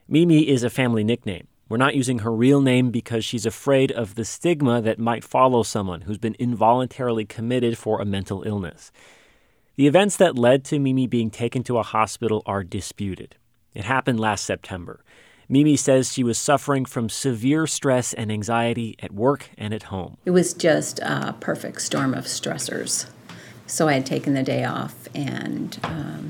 Mimi is a family nickname. We're not using her real name because she's afraid of the stigma that might follow someone who's been involuntarily committed for a mental illness. The events that led to Mimi being taken to a hospital are disputed. It happened last September. Mimi says she was suffering from severe stress and anxiety at work and at home. It was just a perfect storm of stressors. So I had taken the day off, and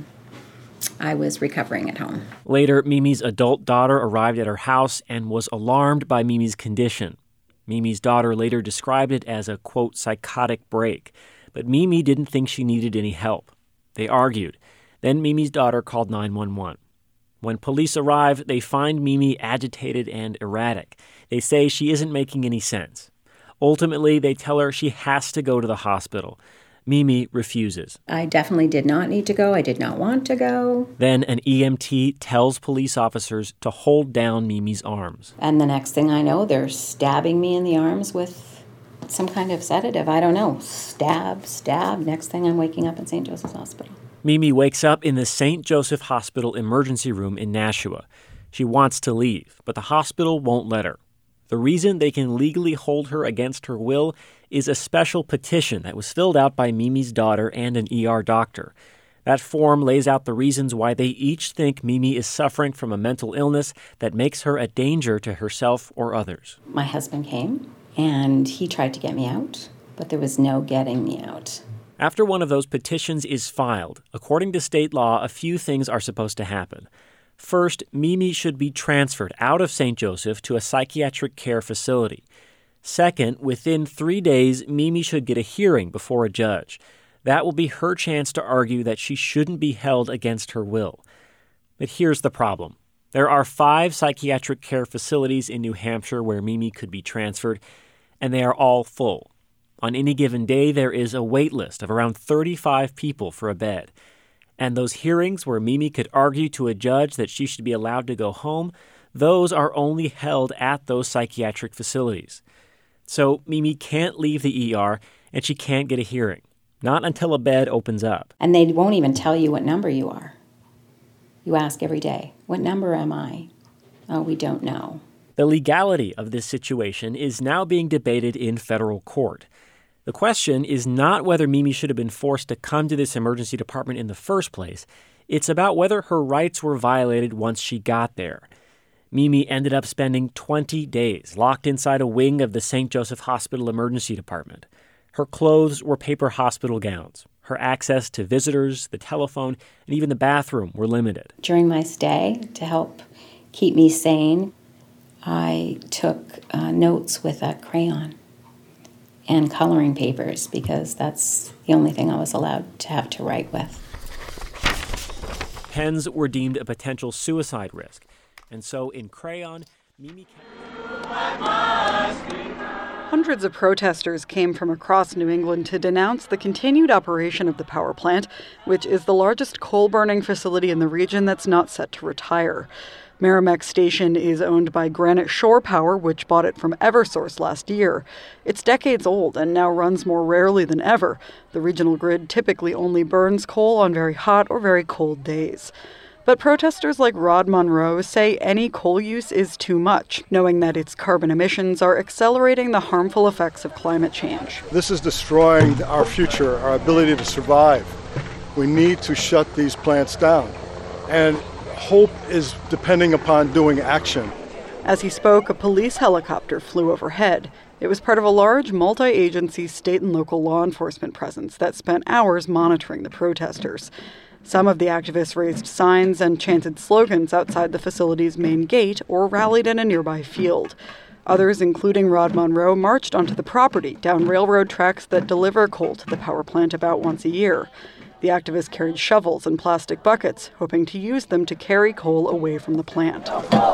I was recovering at home. Later, Mimi's adult daughter arrived at her house and was alarmed by Mimi's condition. Mimi's daughter later described it as a, quote, psychotic break. But Mimi didn't think she needed any help. They argued. Then Mimi's daughter called 911. When police arrive, they find Mimi agitated and erratic. They say she isn't making any sense. Ultimately, they tell her she has to go to the hospital. Mimi refuses. I definitely did not need to go. I did not want to go. Then an EMT tells police officers to hold down Mimi's arms. And the next thing I know, they're stabbing me in the arms with some kind of sedative. I don't know. Stab. Next thing I'm waking up in St. Joseph's Hospital. Mimi wakes up in the St. Joseph Hospital emergency room in Nashua. She wants to leave, but the hospital won't let her. The reason they can legally hold her against her will is a special petition that was filled out by Mimi's daughter and an ER doctor. That form lays out the reasons why they each think Mimi is suffering from a mental illness that makes her a danger to herself or others. My husband came, and he tried to get me out, but there was no getting me out. After one of those petitions is filed, according to state law, a few things are supposed to happen. First, Mimi should be transferred out of St. Joseph to a psychiatric care facility. Second, within 3 days, Mimi should get a hearing before a judge. That will be her chance to argue that she shouldn't be held against her will. But here's the problem. There are 5 psychiatric care facilities in New Hampshire where Mimi could be transferred, and they are all full. On any given day, there is a wait list of around 35 people for a bed. And those hearings where Mimi could argue to a judge that she should be allowed to go home, those are only held at those psychiatric facilities. So Mimi can't leave the ER, and she can't get a hearing. Not until a bed opens up. And they won't even tell you what number you are. You ask every day, what number am I? Oh, we don't know. The legality of this situation is now being debated in federal court. The question is not whether Mimi should have been forced to come to this emergency department in the first place. It's about whether her rights were violated once she got there. Mimi ended up spending 20 days locked inside a wing of the St. Joseph Hospital emergency department. Her clothes were paper hospital gowns. Her access to visitors, the telephone, and even the bathroom were limited. During my stay, to help keep me sane, I took notes with a crayon and coloring papers because that's the only thing I was allowed to have to write with. Pens were deemed a potential suicide risk, and so in crayon, Mimi... Hundreds of protesters came from across New England to denounce the continued operation of the power plant, which is the largest coal-burning facility in the region that's not set to retire. Merrimack Station is owned by Granite Shore Power, which bought it from Eversource last year. It's decades old and now runs more rarely than ever. The regional grid typically only burns coal on very hot or very cold days. But protesters like Rod Monroe say any coal use is too much, knowing that its carbon emissions are accelerating the harmful effects of climate change. This is destroying our future, our ability to survive. We need to shut these plants down. And hope is depending upon doing action. As he spoke, a police helicopter flew overhead. It was part of a large multi-agency state and local law enforcement presence that spent hours monitoring the protesters. Some of the activists raised signs and chanted slogans outside the facility's main gate or rallied in a nearby field. Others, including Rod Monroe, marched onto the property down railroad tracks that deliver coal to the power plant about once a year. The activists carried shovels and plastic buckets, hoping to use them to carry coal away from the plant.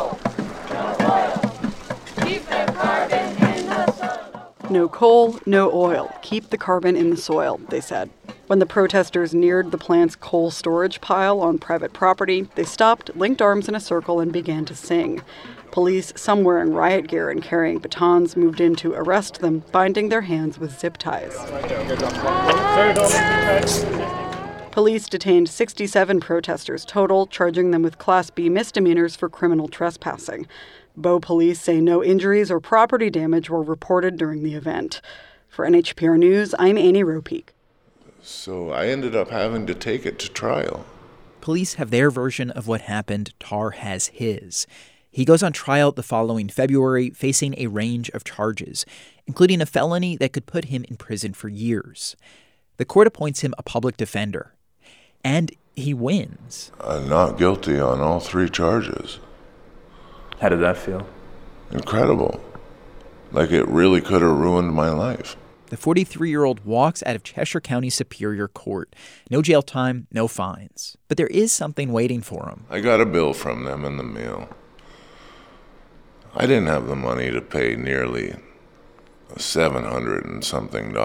No coal, no oil. Keep the carbon in the soil, they said. When the protesters neared the plant's coal storage pile on private property, they stopped, linked arms in a circle, and began to sing. Police, some wearing riot gear and carrying batons, moved in to arrest them, binding their hands with zip ties. Police detained 67 protesters total, charging them with Class B misdemeanors for criminal trespassing. Bow police say no injuries or property damage were reported during the event. For NHPR News, I'm Annie Ropeek. So I ended up having to take it to trial. Police have their version of what happened. Tar has his. He goes on trial the following February, facing a range of charges, including a felony that could put him in prison for years. The court appoints him a public defender. And he wins. Not guilty on all 3 charges. How did that feel? Incredible. Like it really could have ruined my life. The 43-year-old walks out of Cheshire County Superior Court. No jail time, no fines. But there is something waiting for him. I got a bill from them in the mail. I didn't have the money to pay nearly $700 and something.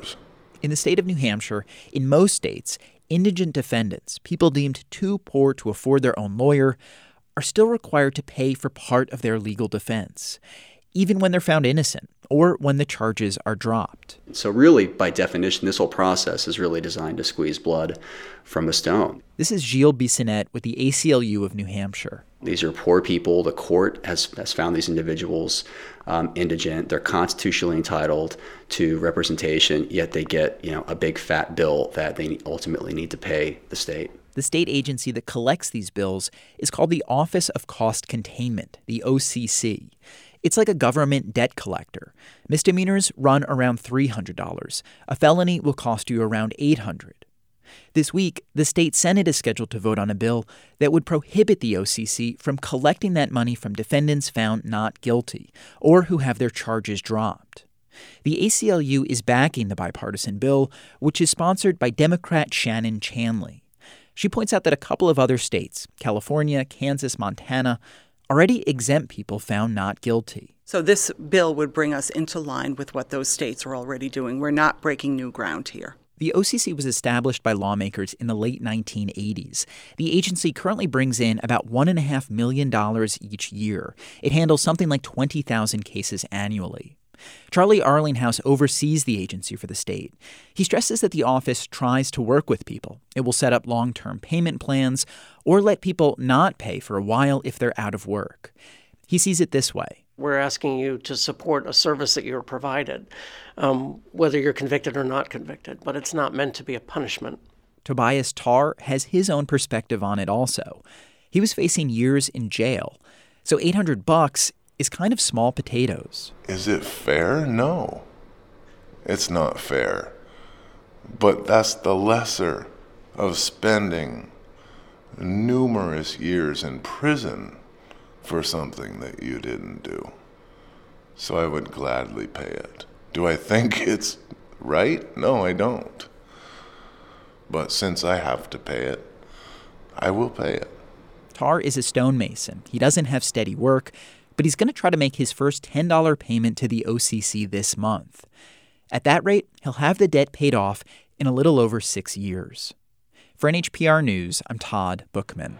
In the state of New Hampshire, in most states, indigent defendants, people deemed too poor to afford their own lawyer, are still required to pay for part of their legal defense, even when they're found innocent or when the charges are dropped. So really, by definition, this whole process is really designed to squeeze blood from a stone. This is Gilles Bissonnette with the ACLU of New Hampshire. These are poor people. The court has found these individuals indigent. They're constitutionally entitled to representation, yet they get, a big fat bill that they ultimately need to pay the state. The state agency that collects these bills is called the Office of Cost Containment, the OCC. It's like a government debt collector. Misdemeanors run around $300. A felony will cost you around $800. This week, the state Senate is scheduled to vote on a bill that would prohibit the OCC from collecting that money from defendants found not guilty or who have their charges dropped. The ACLU is backing the bipartisan bill, which is sponsored by Democrat Shannon Chanley. She points out that a couple of other states, California, Kansas, Montana, already exempt people found not guilty. So this bill would bring us into line with what those states are already doing. We're not breaking new ground here. The OCC was established by lawmakers in the late 1980s. The agency currently brings in about $1.5 million each year. It handles something like 20,000 cases annually. Charlie Arlinghouse oversees the agency for the state. He stresses that the office tries to work with people. It will set up long-term payment plans or let people not pay for a while if they're out of work. He sees it this way. We're asking you to support a service that you're provided, whether you're convicted or not convicted, but it's not meant to be a punishment. Tobias Tarr has his own perspective on it also. He was facing years in jail, so $800 is kind of small potatoes. Is it fair? No. It's not fair. But that's the lesser of spending numerous years in prison for something that you didn't do. So I would gladly pay it. Do I think it's right? No, I don't. But since I have to pay it, I will pay it. Tarr is a stonemason. He doesn't have steady work, but he's going to try to make his first $10 payment to the OCC this month. At that rate, he'll have the debt paid off in a little over 6 years. For NHPR News, I'm Todd Bookman.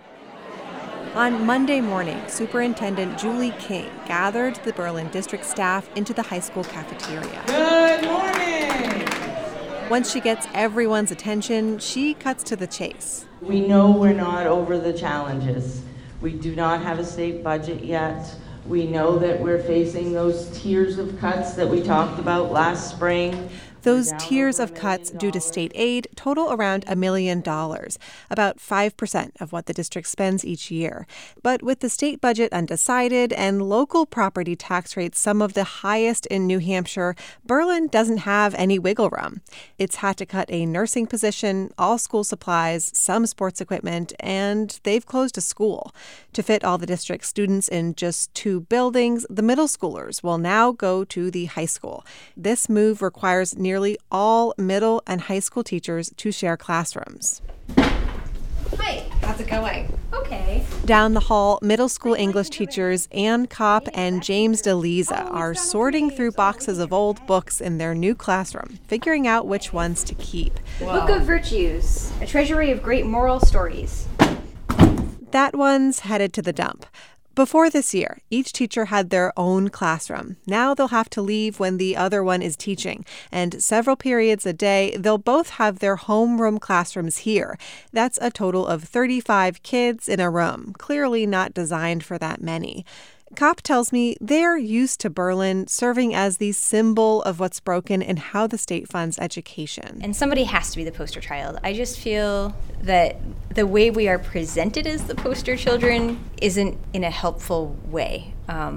On Monday morning, Superintendent Julie King gathered the Berlin district staff into the high school cafeteria. Good morning! Once she gets everyone's attention, she cuts to the chase. We know we're not over the challenges. We do not have a state budget yet. We know that we're facing those tiers of cuts that we talked about last spring. Those tiers of cuts due to state aid total around $1 million, about 5% of what the district spends each year. But with the state budget undecided and local property tax rates some of the highest in New Hampshire, Berlin doesn't have any wiggle room. It's had to cut a nursing position, all school supplies, some sports equipment, and they've closed a school. To fit all the district's students in just 2 buildings, the middle schoolers will now go to the high school. This move requires nearly all middle and high school teachers to share classrooms. Hi, how's it going? Okay. Down the hall, middle school English teachers Ann Kopp and James DeLiza are sorting through boxes of old books in their new classroom, figuring out which ones to keep. Book of Virtues, a treasury of great moral stories. That one's headed to the dump. Before this year, each teacher had their own classroom. Now they'll have to leave when the other one is teaching. And several periods a day, they'll both have their homeroom classrooms here. That's a total of 35 kids in a room, clearly not designed for that many. Kopp tells me they're used to Berlin serving as the symbol of what's broken and how the state funds education. And somebody has to be the poster child. I just feel that the way we are presented as the poster children isn't in a helpful way.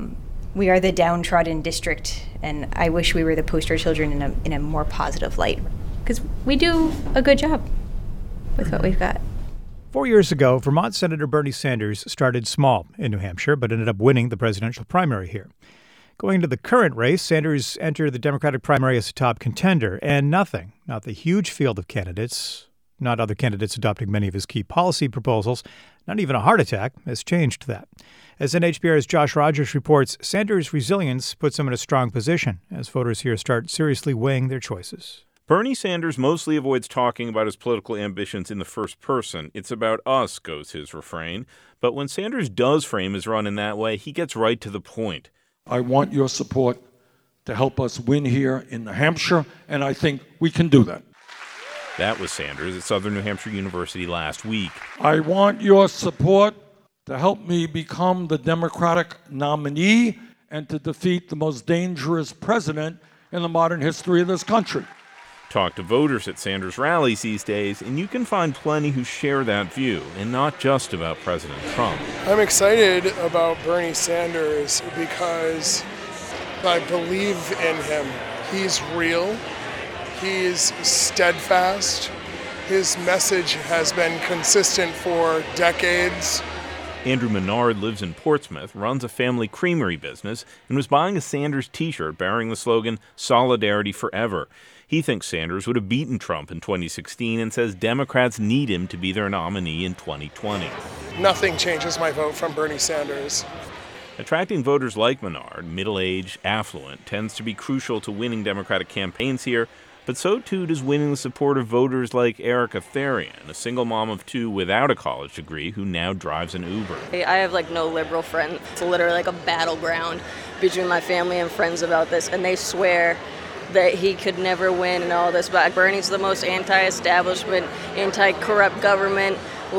We are the downtrodden district, and I wish we were the poster children in a more positive light, because we do a good job with what we've got. 4 years ago, Vermont Senator Bernie Sanders started small in New Hampshire, but ended up winning the presidential primary here. Going into the current race, Sanders entered the Democratic primary as a top contender, and not the huge field of candidates, not other candidates adopting many of his key policy proposals, not even a heart attack, has changed that. As NHPR's Josh Rogers reports, Sanders' resilience puts him in a strong position as voters here start seriously weighing their choices. Bernie Sanders mostly avoids talking about his political ambitions in the first person. It's about us, goes his refrain. But when Sanders does frame his run in that way, he gets right to the point. I want your support to help us win here in New Hampshire, and I think we can do that. That was Sanders at Southern New Hampshire University last week. I want your support to help me become the Democratic nominee and to defeat the most dangerous president in the modern history of this country. Talk to voters at Sanders rallies these days, and you can find plenty who share that view, and not just about President Trump. I'm excited about Bernie Sanders because I believe in him. He's real. He's steadfast. His message has been consistent for decades. Andrew Menard lives in Portsmouth, runs a family creamery business, and was buying a Sanders t-shirt bearing the slogan, "Solidarity Forever." He thinks Sanders would have beaten Trump in 2016 and says Democrats need him to be their nominee in 2020. Nothing changes my vote from Bernie Sanders. Attracting voters like Menard, middle-aged, affluent, tends to be crucial to winning Democratic campaigns here, but so too does winning the support of voters like Erica Therian, a single mom of two without a college degree who now drives an Uber. I have no liberal friends. It's literally a battleground between my family and friends about this, and they swear that he could never win and all this, but Bernie's the most anti-establishment, anti-corrupt government,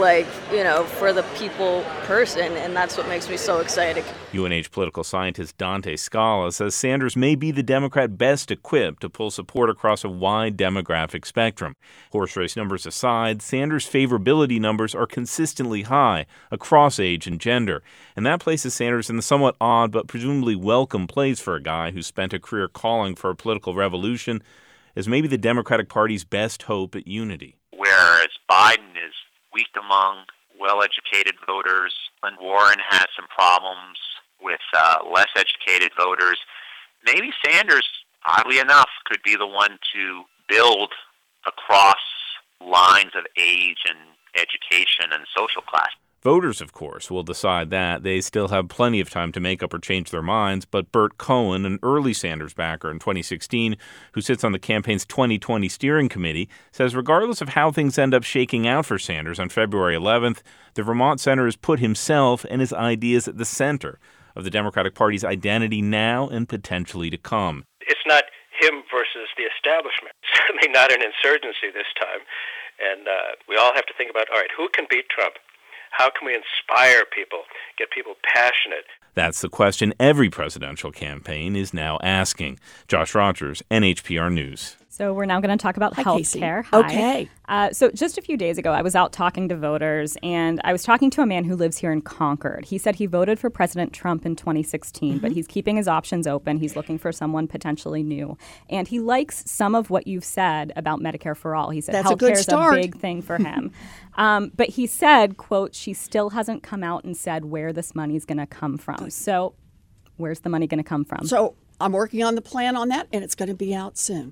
for the people person, and that's what makes me so excited. UNH political scientist Dante Scala says Sanders may be the Democrat best equipped to pull support across a wide demographic spectrum. Horse race numbers aside, Sanders' favorability numbers are consistently high across age and gender, and that places Sanders in the somewhat odd but presumably welcome place for a guy who spent a career calling for a political revolution as maybe the Democratic Party's best hope at unity. Whereas Biden is weak among well-educated voters, and Warren has some problems with less educated voters, maybe Sanders, oddly enough, could be the one to build across lines of age and education and social class. Voters, of course, will decide that. They still have plenty of time to make up or change their minds, but Bert Cohen, an early Sanders backer in 2016, who sits on the campaign's 2020 steering committee, says regardless of how things end up shaking out for Sanders on February 11th, the Vermont Center has put himself and his ideas at the center of the Democratic Party's identity now and potentially to come. It's not him versus the establishment, certainly not an insurgency this time. And we all have to think about, all right, who can beat Trump? How can we inspire people, get people passionate? That's the question every presidential campaign is now asking. Josh Rogers, NHPR News. So we're now going to talk about health care. Okay. So just a few days ago, I was out talking to voters, and I was talking to a man who lives here in Concord. He said he voted for President Trump in 2016, but he's keeping his options open. He's looking for someone potentially new. And he likes some of what you've said about Medicare for All. He said health care is a big thing for him. But he said, quote, she still hasn't come out and said where this money's going to come from. So where's the money going to come from? So I'm working on the plan on that, and it's going to be out soon.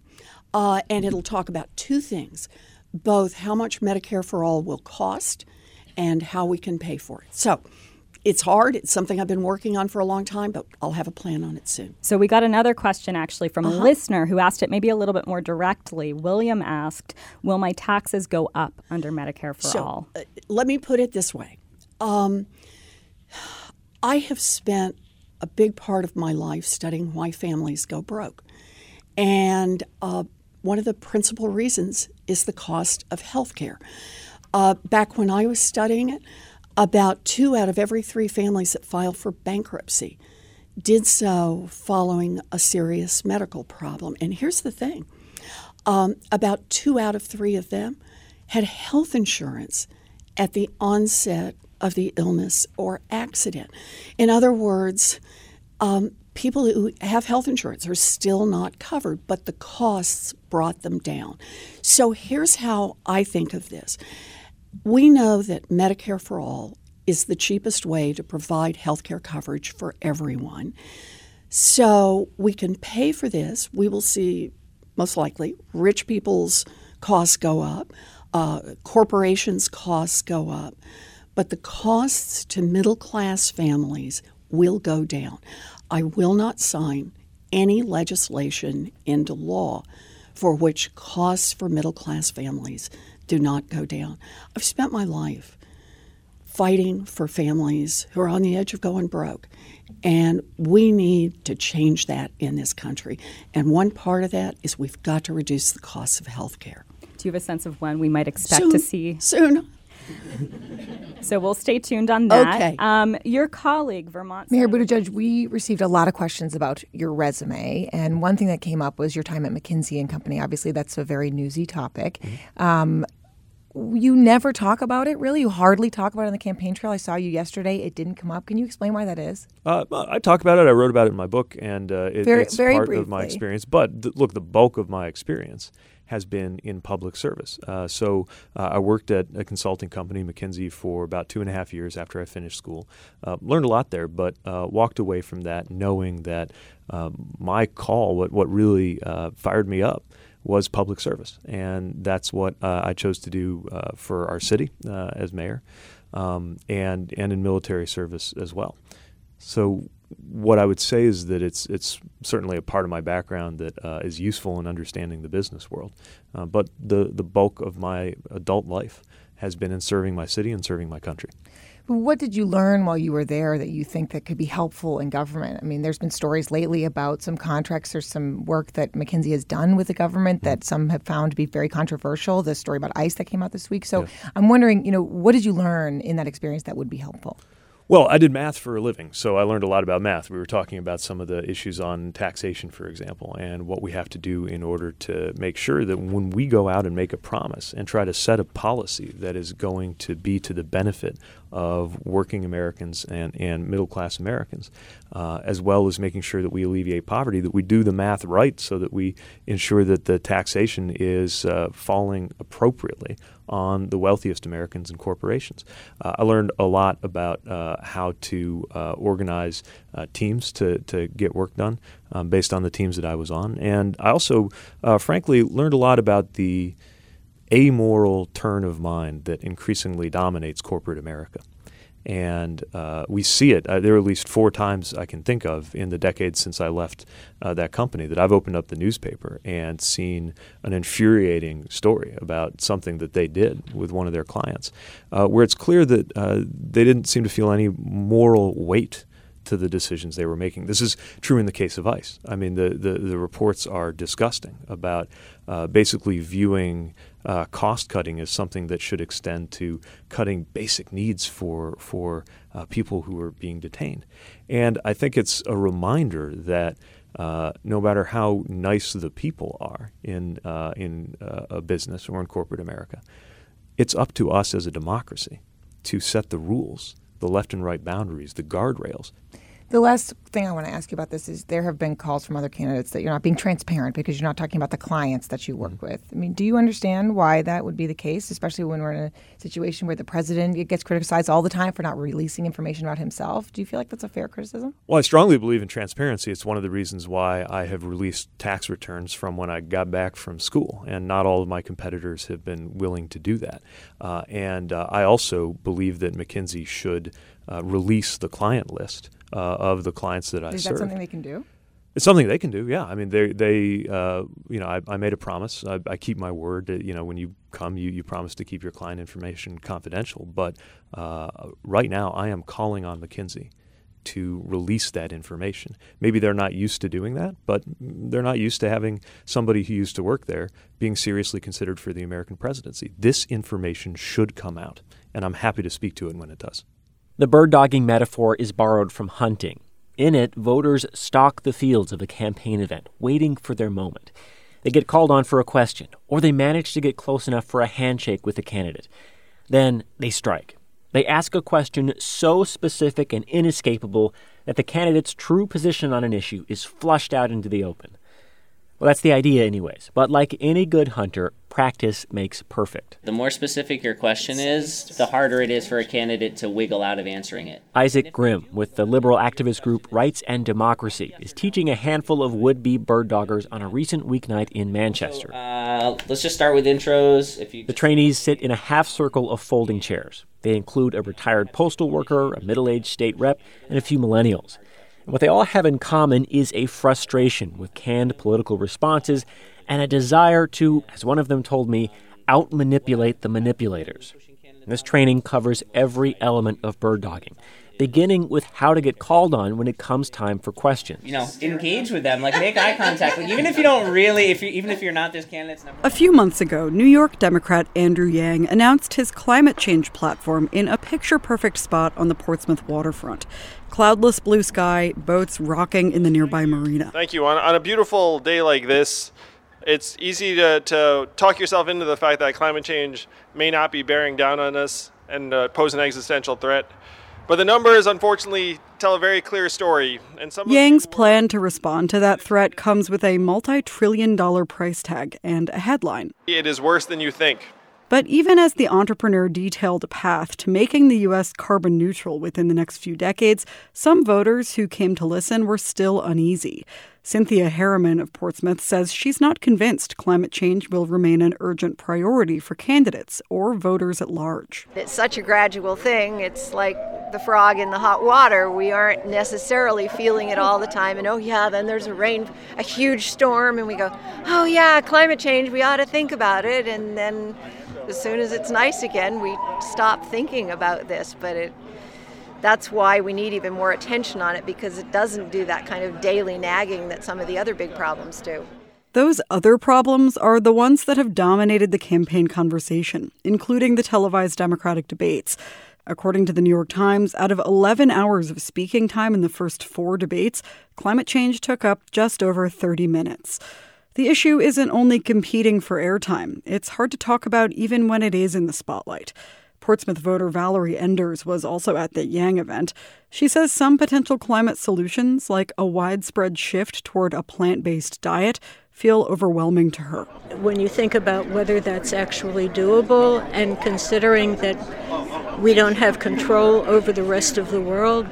And it'll talk about two things, both how much Medicare for All will cost and how we can pay for it. So it's hard. It's something I've been working on for a long time, but I'll have a plan on it soon. So we got another question actually from a listener who asked it maybe a little bit more directly. William asked, will my taxes go up under Medicare for All? Let me put it this way. I have spent a big part of my life studying why families go broke. And one of the principal reasons is the cost of health care. Back when I was studying it, about 2 out of every 3 families that file for bankruptcy did so following a serious medical problem. And here's the thing. About 2 out of 3 of them had health insurance at the onset of the illness or accident. In other words, people who have health insurance are still not covered, but the costs brought them down. So here's how I think of this. We know that Medicare for All is the cheapest way to provide health care coverage for everyone. So we can pay for this. We will see, most likely, rich people's costs go up, corporations' costs go up, but the costs to middle-class families will go down. I will not sign any legislation into law for which costs for middle-class families do not go down. I've spent my life fighting for families who are on the edge of going broke, and we need to change that in this country. And one part of that is we've got to reduce the costs of health care. Do you have a sense of when we might expect to see? Soon. So we'll stay tuned on that. Okay. Your colleague, Vermont Mayor Buttigieg, we received a lot of questions about your resume, and one thing that came up was your time at McKinsey & Company. Obviously, that's a very newsy topic. You never talk about it, really? You hardly talk about it on the campaign trail. I saw you yesterday. It didn't come up. Can you explain why that is? I talk about it. I wrote about it in my book, and it's very part briefly. of my experience. But look, the bulk of my experience has been in public service. So I worked at a consulting company, McKinsey, for about 2.5 years after I finished school. Learned a lot there, but walked away from that knowing that my call, what really fired me up, was public service. And that's what I chose to do for our city as mayor and in military service as well. So what I would say is that it's certainly a part of my background that is useful in understanding the business world. But the bulk of my adult life has been in serving my city and serving my country. What did you learn while you were there that you think that could be helpful in government? I mean, there's been stories lately about some contracts or some work that McKinsey has done with the government that some have found to be very controversial. The story about ICE that came out this week. So I'm wondering, what did you learn in that experience that would be helpful? Well, I did math for a living, so I learned a lot about math. We were talking about some of the issues on taxation, for example, and what we have to do in order to make sure that when we go out and make a promise and try to set a policy that is going to be to the benefit of working Americans and middle-class Americans, as well as making sure that we alleviate poverty, that we do the math right so that we ensure that the taxation is falling appropriately on the wealthiest Americans and corporations. I learned a lot about how to organize teams to get work done based on the teams that I was on. And I also, frankly, learned a lot about the amoral turn of mind that increasingly dominates corporate America. And we see it. There are at least 4 times I can think of in the decades since I left that company that I've opened up the newspaper and seen an infuriating story about something that they did with one of their clients, where it's clear that they didn't seem to feel any moral weight to the decisions they were making. This is true in the case of ICE. I mean, the reports are disgusting about basically viewing cost cutting as something that should extend to cutting basic needs for people who are being detained. And I think it's a reminder that no matter how nice the people are in a business or in corporate America, it's up to us as a democracy to set the rules, the left and right boundaries, the guardrails. The last thing I want to ask you about this is there have been calls from other candidates that you're not being transparent because you're not talking about the clients that you work with. I mean, do you understand why that would be the case, especially when we're in a situation where the president gets criticized all the time for not releasing information about himself? Do you feel like that's a fair criticism? Well, I strongly believe in transparency. It's one of the reasons why I have released tax returns from when I got back from school, and not all of my competitors have been willing to do that. And I also believe that McKinsey should release the client list of the clients that I serve. Is that something they can do? It's something they can do, yeah. I mean, I made a promise. I keep my word that, when you come, you promise to keep your client information confidential. But right now, I am calling on McKinsey to release that information. Maybe they're not used to doing that, but they're not used to having somebody who used to work there being seriously considered for the American presidency. This information should come out, and I'm happy to speak to it when it does. The bird dogging metaphor is borrowed from hunting. In it, voters stalk the fields of a campaign event, waiting for their moment. They get called on for a question, or they manage to get close enough for a handshake with the candidate. Then they strike. They ask a question so specific and inescapable that the candidate's true position on an issue is flushed out into the open. Well, that's the idea anyways. But like any good hunter, practice makes perfect. The more specific your question is, the harder it is for a candidate to wiggle out of answering it. Isaac Grimm, with the liberal activist group Rights and Democracy, is teaching a handful of would-be bird doggers on a recent weeknight in Manchester. Let's just start with intros. The trainees sit in a half circle of folding chairs. They include a retired postal worker, a middle-aged state rep, and a few millennials. And what they all have in common is a frustration with canned political responses and a desire to, as one of them told me, out-manipulate the manipulators. And this training covers every element of bird dogging, beginning with how to get called on when it comes time for questions. Engage with them, make eye contact. Even if you don't really, even if you're not this candidate's number. A few months ago, New York Democrat Andrew Yang announced his climate change platform in a picture-perfect spot on the Portsmouth waterfront. Cloudless blue sky, boats rocking in the nearby marina. Thank you. On a beautiful day like this, it's easy to talk yourself into the fact that climate change may not be bearing down on us and pose an existential threat. But the numbers, unfortunately, tell a very clear story. And Yang's plan to respond to that threat comes with a multi-trillion-dollar price tag and a headline. It is worse than you think. But even as the entrepreneur detailed a path to making the U.S. carbon neutral within the next few decades, some voters who came to listen were still uneasy. Cynthia Harriman of Portsmouth says she's not convinced climate change will remain an urgent priority for candidates or voters at large. It's such a gradual thing. It's like the frog in the hot water. We aren't necessarily feeling it all the time. And then there's a huge storm, and we go, oh yeah, climate change, we ought to think about it. And then as soon as it's nice again, we stop thinking about this. But that's why we need even more attention on it, because it doesn't do that kind of daily nagging that some of the other big problems do. Those other problems are the ones that have dominated the campaign conversation, including the televised Democratic debates. According to the New York Times, out of 11 hours of speaking time in the first 4 debates, climate change took up just over 30 minutes. The issue isn't only competing for airtime. It's hard to talk about even when it is in the spotlight. Portsmouth voter Valerie Enders was also at the Yang event. She says some potential climate solutions, like a widespread shift toward a plant-based diet, feel overwhelming to her. When you think about whether that's actually doable, and considering that we don't have control over the rest of the world,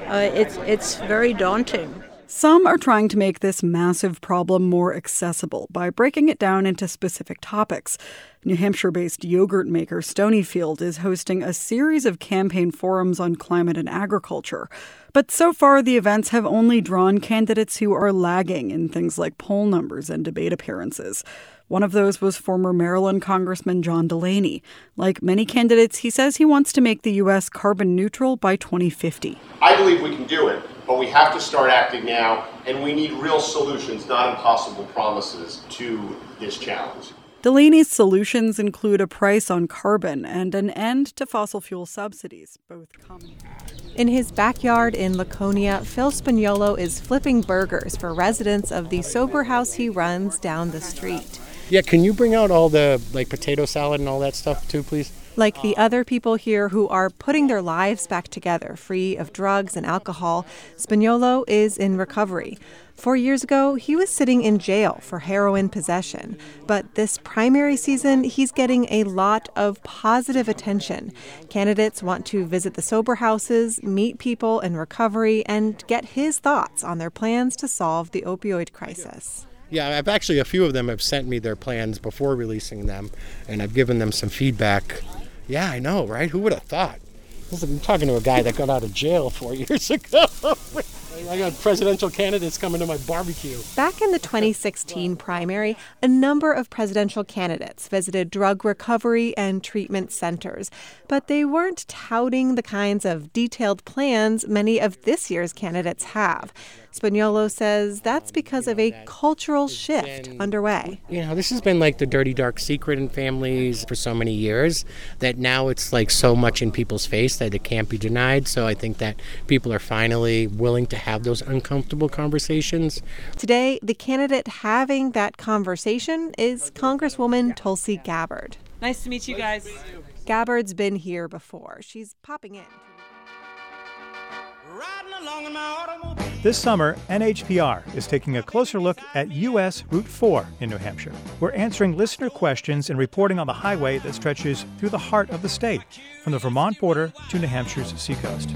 it's very daunting. Some are trying to make this massive problem more accessible by breaking it down into specific topics. New Hampshire-based yogurt maker Stonyfield is hosting a series of campaign forums on climate and agriculture. But so far, the events have only drawn candidates who are lagging in things like poll numbers and debate appearances. One of those was former Maryland Congressman John Delaney. Like many candidates, he says he wants to make the U.S. carbon neutral by 2050. I believe we can do it, but we have to start acting now, and we need real solutions, not impossible promises to this challenge. Delaney's solutions include a price on carbon and an end to fossil fuel subsidies, both common. In his backyard in Laconia, Phil Spagnuolo is flipping burgers for residents of the sober house he runs down the street. Yeah, can you bring out all the potato salad and all that stuff too, please? Like the other people here who are putting their lives back together, free of drugs and alcohol, Spagnuolo is in recovery. 4 years ago, he was sitting in jail for heroin possession. But this primary season, he's getting a lot of positive attention. Candidates want to visit the sober houses, meet people in recovery, and get his thoughts on their plans to solve the opioid crisis. Yeah, a few of them have sent me their plans before releasing them, and I've given them some feedback. Yeah, I know, right? Who would have thought? I'm talking to a guy that got out of jail 4 years ago. I got presidential candidates coming to my barbecue. Back in the 2016 primary, a number of presidential candidates visited drug recovery and treatment centers, but they weren't touting the kinds of detailed plans many of this year's candidates have. Spagnuolo says that's because of a cultural shift underway. This has been like the dirty, dark secret in families for so many years that now it's like so much in people's face that it can't be denied. So I think that people are finally willing to have those uncomfortable conversations. Today, the candidate having that conversation is Congresswoman Tulsi Gabbard. Nice to meet you guys. Gabbard's been here before. She's popping in. This summer, NHPR is taking a closer look at U.S. Route 4 in New Hampshire. We're answering listener questions and reporting on the highway that stretches through the heart of the state, from the Vermont border to New Hampshire's seacoast.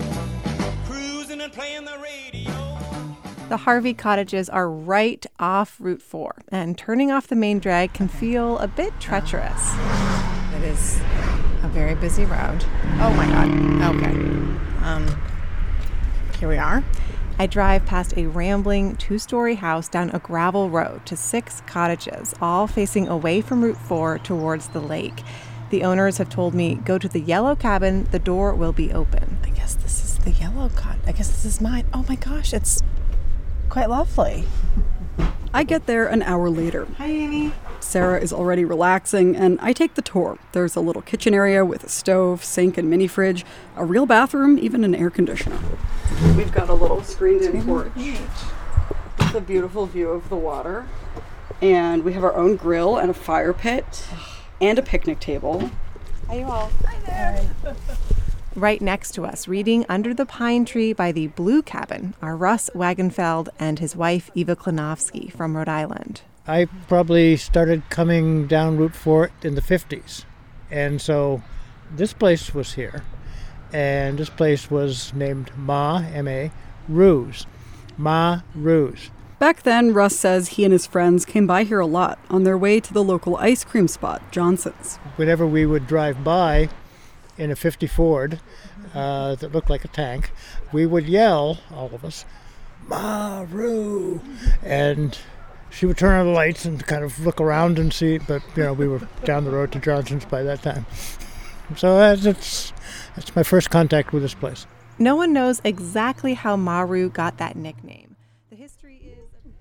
The Harvey cottages are right off Route 4, and turning off the main drag can feel a bit treacherous. It is a very busy road. Oh my God. Okay. Here we are. I drive past a rambling two-story house down a gravel road to 6 cottages, all facing away from Route 4 towards the lake. The owners have told me, go to the yellow cabin, the door will be open. I guess this is the yellow cottage. I guess this is mine. Oh my gosh, it's quite lovely. I get there an hour later. Hi, Amy. Sarah is already relaxing, and I take the tour. There's a little kitchen area with a stove, sink, and mini fridge, a real bathroom, even an air conditioner. We've got a little screened-in porch with a beautiful view of the water. And we have our own grill and a fire pit and a picnic table. Hi, you all. Hi there. Right next to us, reading under the pine tree by the Blue Cabin, are Russ Wagenfeld and his wife, Eva Klonowski from Rhode Island. I probably started coming down Route 4 in the 50s. And so this place was here. And this place was named Ma, M-A, Ruse. Ma Ruse. Back then, Russ says he and his friends came by here a lot on their way to the local ice cream spot, Johnson's. Whenever we would drive by in a 50 Ford that looked like a tank, we would yell, all of us, Ma Rue. And she would turn on the lights and kind of look around and see, but, we were down the road to Johnson's by that time. So that's my first contact with this place. No one knows exactly how Maru got that nickname. The history is...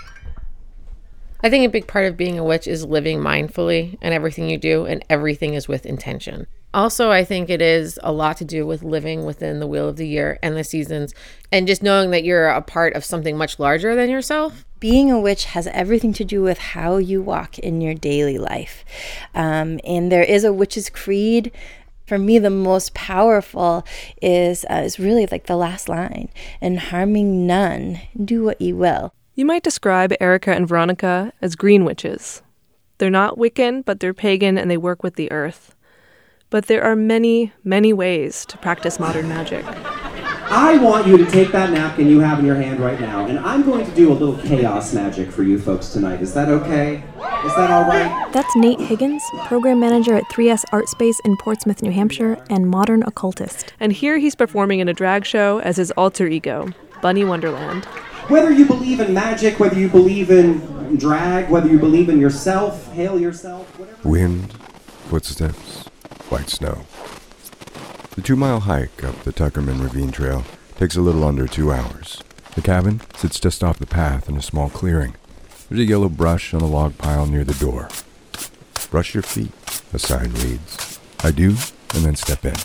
I think a big part of being a witch is living mindfully in everything you do, and everything is with intention. Also, I think it is a lot to do with living within the wheel of the year and the seasons, and just knowing that you're a part of something much larger than yourself. Being a witch has everything to do with how you walk in your daily life. And there is a witch's creed. For me, the most powerful is really like the last line, and harming none, do what ye will. You might describe Erica and Veronica as green witches. They're not Wiccan, but they're pagan and they work with the earth. But there are many, many ways to practice modern magic. I want you to take that napkin you have in your hand right now, and I'm going to do a little chaos magic for you folks tonight. Is that okay? Is that all right? That's Nate Higgins, program manager at 3S Art Space in Portsmouth, New Hampshire, and modern occultist. And here he's performing in a drag show as his alter ego, Bunny Wonderland. Whether you believe in magic, whether you believe in drag, whether you believe in yourself, hail yourself, whatever. Wind, footsteps, white snow. The 2-mile hike up the Tuckerman Ravine Trail takes a little under 2 hours. The cabin sits just off the path in a small clearing. There's a yellow brush on a log pile near the door. Brush your feet, a sign reads. I do, and then step in.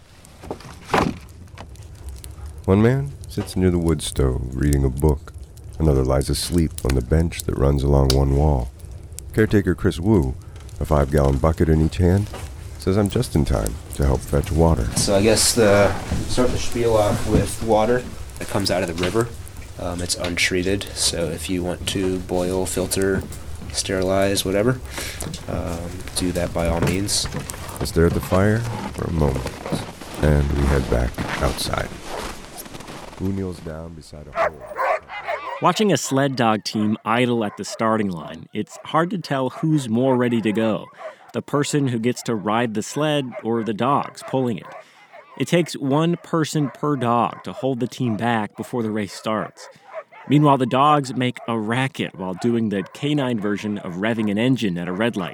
One man sits near the wood stove reading a book. Another lies asleep on the bench that runs along one wall. Caretaker Chris Wu, a 5-gallon bucket in each hand, says I'm just in time to help fetch water. So I guess start the spiel off with water that comes out of the river. It's untreated, so if you want to boil, filter, sterilize, whatever, do that by all means. I stare at the fire for a moment, and we head back outside. Who kneels down beside a hole? Watching a sled dog team idle at the starting line, it's hard to tell who's more ready to go. The person who gets to ride the sled or the dogs pulling it. It takes one person per dog to hold the team back before the race starts. Meanwhile, the dogs make a racket while doing the canine version of revving an engine at a red light.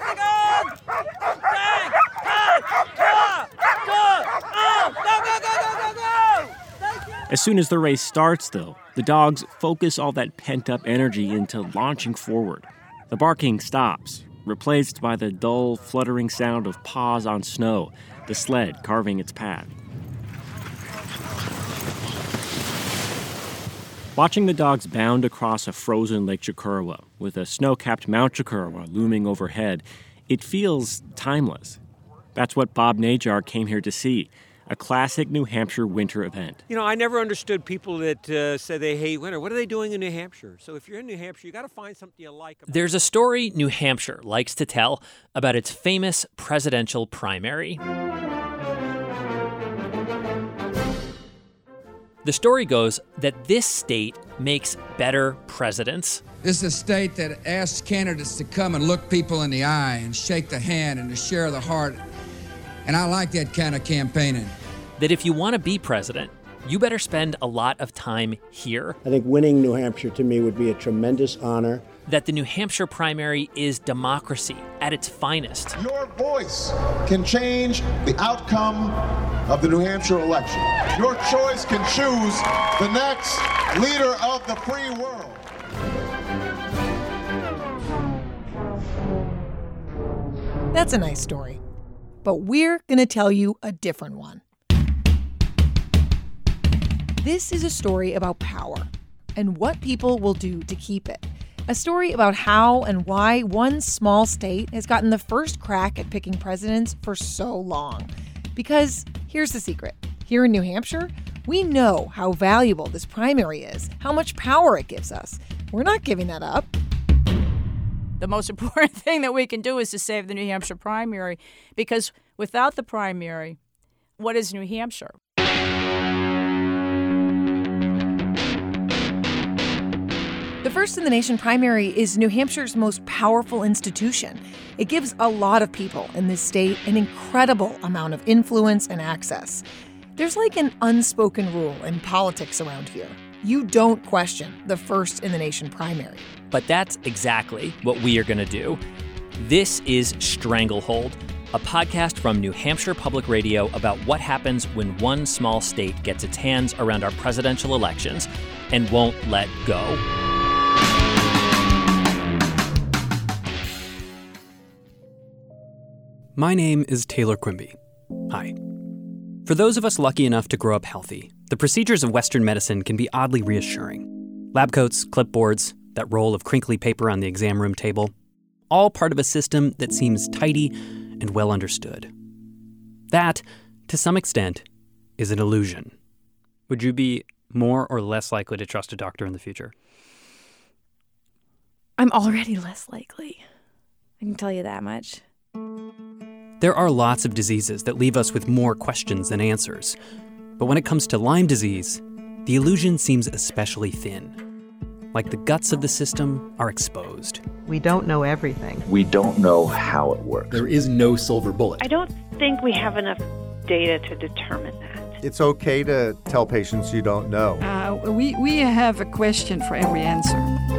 As soon as the race starts, though, the dogs focus all that pent-up energy into launching forward. The barking stops, replaced by the dull, fluttering sound of paws on snow, the sled carving its path. Watching the dogs bound across a frozen Lake Chocorua with a snow-capped Mount Chocorua looming overhead, it feels timeless. That's what Bob Najar came here to see, a classic New Hampshire winter event. You know, I never understood people that say they hate winter. What are they doing in New Hampshire? So if you're in New Hampshire, you got to find something you like. There's a story New Hampshire likes to tell about its famous presidential primary. The story goes that this state makes better presidents. This is a state that asks candidates to come and look people in the eye and shake the hand and to share the heart. And I like that kind of campaigning. That if you want to be president, you better spend a lot of time here. I think winning New Hampshire to me would be a tremendous honor. That the New Hampshire primary is democracy at its finest. Your voice can change the outcome of the New Hampshire election. Your choice can choose the next leader of the free world. That's a nice story. But we're going to tell you a different one. This is a story about power and what people will do to keep it. A story about how and why one small state has gotten the first crack at picking presidents for so long. Because here's the secret. Here in New Hampshire, we know how valuable this primary is, how much power it gives us. We're not giving that up. The most important thing that we can do is to save the New Hampshire primary, because without the primary, what is New Hampshire? The First in the Nation primary is New Hampshire's most powerful institution. It gives a lot of people in this state an incredible amount of influence and access. There's like an unspoken rule in politics around here. You don't question the First in the Nation primary. But that's exactly what we are going to do. This is Stranglehold, a podcast from New Hampshire Public Radio about what happens when one small state gets its hands around our presidential elections and won't let go. My name is Taylor Quimby. Hi. For those of us lucky enough to grow up healthy, the procedures of Western medicine can be oddly reassuring. Lab coats, clipboards, that roll of crinkly paper on the exam room table, all part of a system that seems tidy and well understood. That, to some extent, is an illusion. Would you be more or less likely to trust a doctor in the future? I'm already less likely. I can tell you that much. There are lots of diseases that leave us with more questions than answers. But when it comes to Lyme disease, the illusion seems especially thin. Like the guts of the system are exposed. We don't know everything. We don't know how it works. There is no silver bullet. I don't think we have enough data to determine that. It's okay to tell patients you don't know. We have a question for every answer.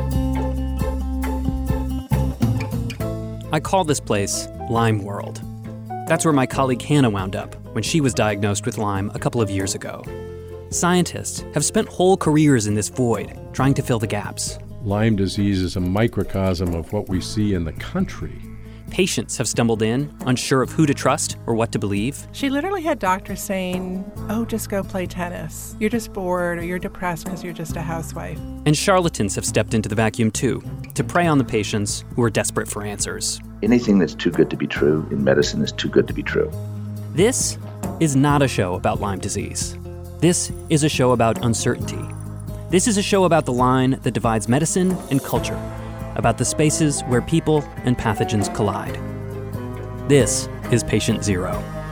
I call this place Lyme World. That's where my colleague Hannah wound up when she was diagnosed with Lyme a couple of years ago. Scientists have spent whole careers in this void, trying to fill the gaps. Lyme disease is a microcosm of what we see in the country. Patients have stumbled in, unsure of who to trust or what to believe. She literally had doctors saying, oh, just go play tennis. You're just bored or you're depressed because you're just a housewife. And charlatans have stepped into the vacuum too, to prey on the patients who are desperate for answers. Anything that's too good to be true in medicine is too good to be true. This is not a show about Lyme disease. This is a show about uncertainty. This is a show about the line that divides medicine and culture, about the spaces where people and pathogens collide. This is Patient Zero.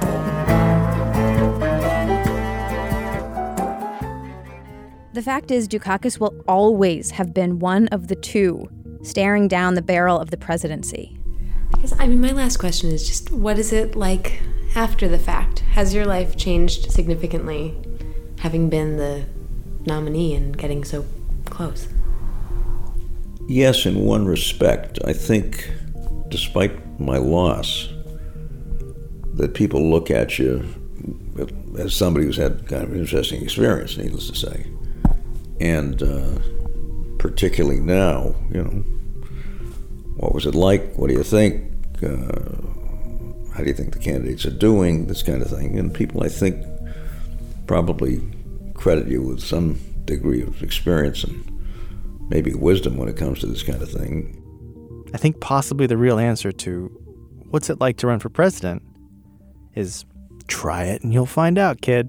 The fact is, Dukakis will always have been one of the two staring down the barrel of the presidency. I mean, my last question is just, what is it like after the fact? Has your life changed significantly, having been the nominee and getting so close? Yes, in one respect. I think, despite my loss, that people look at you as somebody who's had kind of an interesting experience, needless to say. And particularly now, what was it like? What do you think? How do you think the candidates are doing? This kind of thing. And people, I think, probably credit you with some degree of experience and maybe wisdom when it comes to this kind of thing. I think possibly the real answer to what's it like to run for president is try it and you'll find out, kid.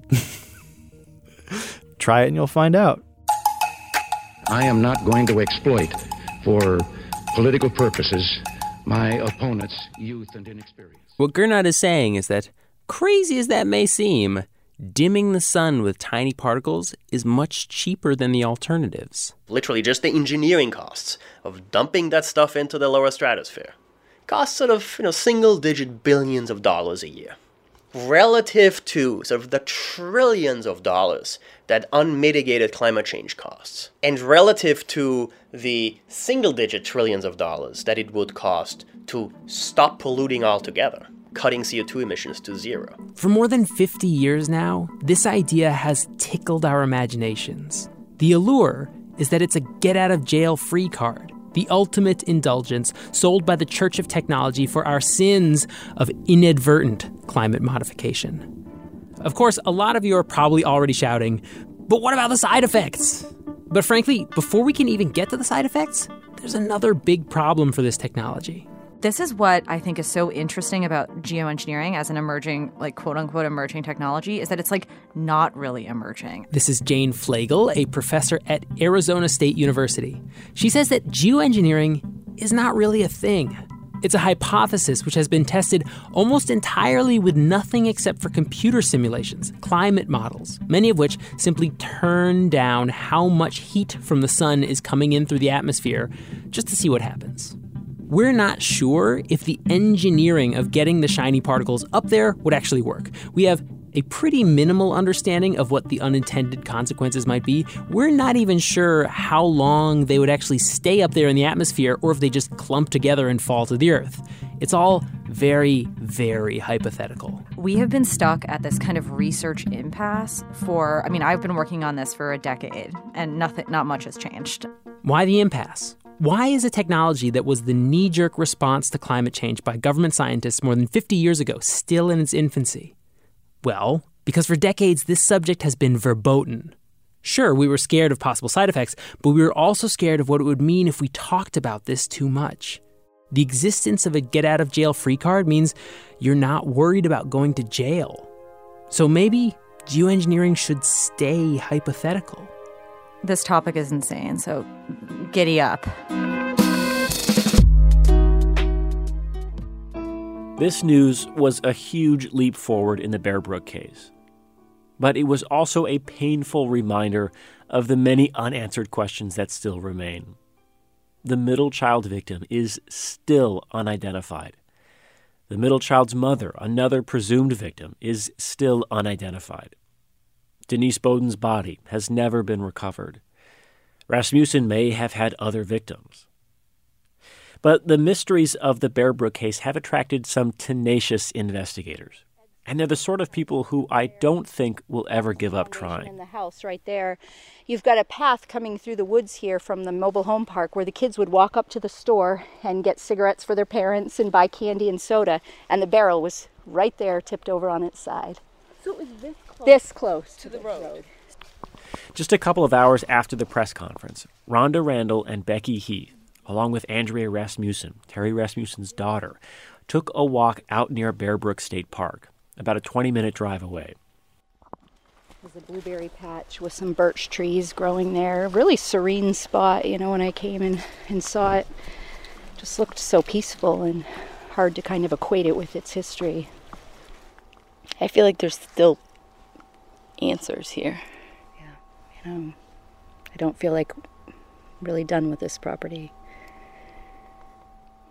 Try it and you'll find out. I am not going to exploit for political purposes my opponent's youth and inexperience. What Gernot is saying is that, crazy as that may seem, dimming the sun with tiny particles is much cheaper than the alternatives. Literally just the engineering costs of dumping that stuff into the lower stratosphere costs sort of, single-digit billions of dollars a year. Relative to sort of the trillions of dollars that unmitigated climate change costs, and relative to the single-digit trillions of dollars that it would cost to stop polluting altogether, cutting CO2 emissions to zero. For more than 50 years now, this idea has tickled our imaginations. The allure is that it's a get-out-of-jail-free card, the ultimate indulgence sold by the Church of Technology for our sins of inadvertent climate modification. Of course, a lot of you are probably already shouting, but what about the side effects? But frankly, before we can even get to the side effects, there's another big problem for this technology. This is what I think is so interesting about geoengineering as an emerging, quote-unquote emerging technology, is that it's, not really emerging. This is Jane Flagle, a professor at Arizona State University. She says that geoengineering is not really a thing. It's a hypothesis which has been tested almost entirely with nothing except for computer simulations, climate models, many of which simply turn down how much heat from the sun is coming in through the atmosphere just to see what happens. We're not sure if the engineering of getting the shiny particles up there would actually work. We have a pretty minimal understanding of what the unintended consequences might be. We're not even sure how long they would actually stay up there in the atmosphere or if they just clump together and fall to the earth. It's all very, very hypothetical. We have been stuck at this kind of research impasse I've been working on this for a decade, and not much has changed. Why the impasse? Why is a technology that was the knee-jerk response to climate change by government scientists more than 50 years ago still in its infancy? Well, because for decades this subject has been verboten. Sure, we were scared of possible side effects, but we were also scared of what it would mean if we talked about this too much. The existence of a get-out-of-jail-free card means you're not worried about going to jail. So maybe geoengineering should stay hypothetical. This topic is insane, so giddy up. This news was a huge leap forward in the Bear Brook case. But it was also a painful reminder of the many unanswered questions that still remain. The middle child victim is still unidentified. The middle child's mother, another presumed victim, is still unidentified. Denise Beaudin's body has never been recovered. Rasmussen may have had other victims. But the mysteries of the Bear Brook case have attracted some tenacious investigators. And they're the sort of people who I don't think will ever give up trying. In the house right there, you've got a path coming through the woods here from the mobile home park where the kids would walk up to the store and get cigarettes for their parents and buy candy and soda. And the barrel was right there, tipped over on its side. So it was this close to the road. Just a couple of hours after the press conference, Rhonda Randall and Becky Heath, along with Andrea Rasmussen, Terry Rasmussen's daughter, took a walk out near Bear Brook State Park, about a 20-minute drive away. There's a blueberry patch with some birch trees growing there. Really serene spot, when I came and saw it. Just looked so peaceful and hard to kind of equate it with its history. I feel like there's still answers here. Yeah. I don't feel like I'm really done with this property.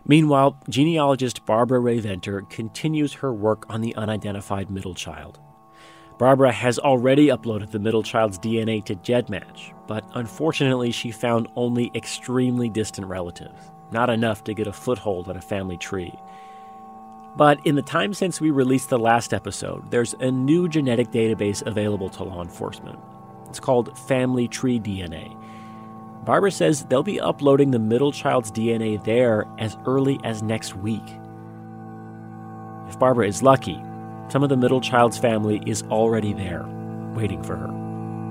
Meanwhile, genealogist Barbara Rae Venter continues her work on the unidentified middle child. Barbara has already uploaded the middle child's DNA to GEDmatch, but unfortunately she found only extremely distant relatives, not enough to get a foothold on a family tree. But in the time since we released the last episode, there's a new genetic database available to law enforcement. It's called Family Tree DNA. Barbara says they'll be uploading the middle child's DNA there as early as next week. If Barbara is lucky, some of the middle child's family is already there, waiting for her.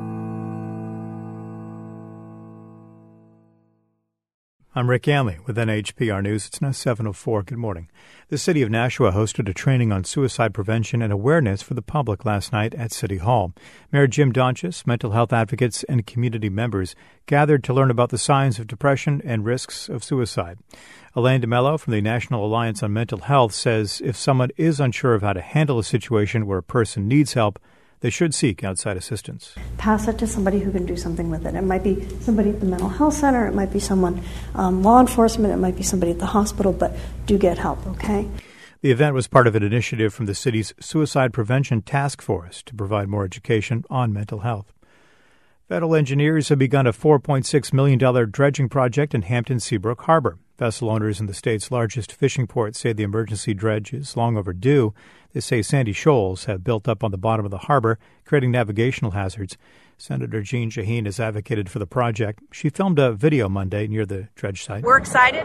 I'm Rick Ganley with NHPR News. It's now 7:04. Good morning. The city of Nashua hosted a training on suicide prevention and awareness for the public last night at City Hall. Mayor Jim Donchis, mental health advocates, and community members gathered to learn about the signs of depression and risks of suicide. Elaine DeMello from the National Alliance on Mental Health says if someone is unsure of how to handle a situation where a person needs help, they should seek outside assistance. Pass it to somebody who can do something with it. It might be somebody at the mental health center, it might be someone, law enforcement, it might be somebody at the hospital, but do get help, okay? The event was part of an initiative from the city's Suicide Prevention Task Force to provide more education on mental health. Federal engineers have begun a $4.6 million dredging project in Hampton Seabrook Harbor. Vessel owners in the state's largest fishing port say the emergency dredge is long overdue. They say sandy shoals have built up on the bottom of the harbor, creating navigational hazards. Senator Jeanne Shaheen has advocated for the project. She filmed a video Monday near the dredge site. We're excited.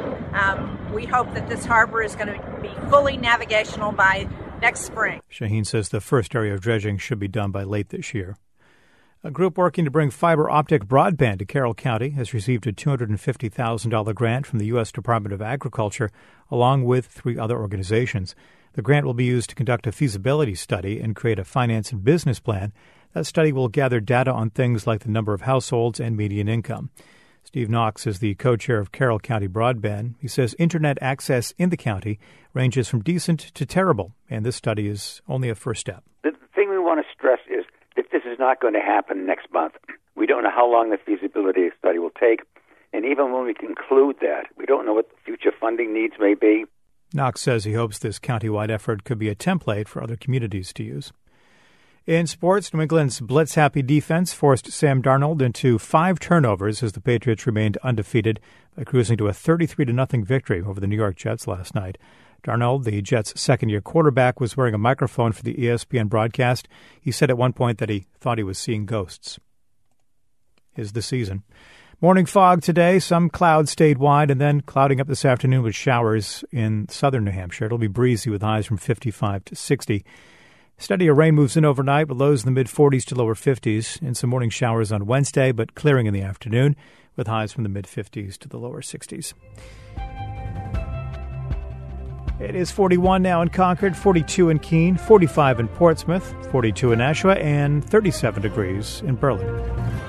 We hope that this harbor is going to be fully navigational by next spring. Shaheen says the first area of dredging should be done by late this year. A group working to bring fiber optic broadband to Carroll County has received a $250,000 grant from the U.S. Department of Agriculture, along with 3 other organizations. The grant will be used to conduct a feasibility study and create a finance and business plan. That study will gather data on things like the number of households and median income. Steve Knox is the co-chair of Carroll County Broadband. He says internet access in the county ranges from decent to terrible, and this study is only a first step. The thing we want to stress is that this is not going to happen next month. We don't know how long the feasibility study will take, and even when we conclude that, we don't know what the future funding needs may be. Knox says he hopes this countywide effort could be a template for other communities to use. In sports, New England's blitz-happy defense forced Sam Darnold into 5 turnovers as the Patriots remained undefeated by cruising to a 33-0 victory over the New York Jets last night. Darnold, the Jets' second-year quarterback, was wearing a microphone for the ESPN broadcast. He said at one point that he thought he was seeing ghosts. Is the season. Morning fog today. Some clouds stayed wide, and then clouding up this afternoon with showers in southern New Hampshire. It'll be breezy with highs from 55 to 60. Steadier rain moves in overnight with lows in the mid-40s to lower 50s, and some morning showers on Wednesday, but clearing in the afternoon with highs from the mid-50s to the lower 60s. It is 41 now in Concord, 42 in Keene, 45 in Portsmouth, 42 in Nashua, and 37 degrees in Berlin.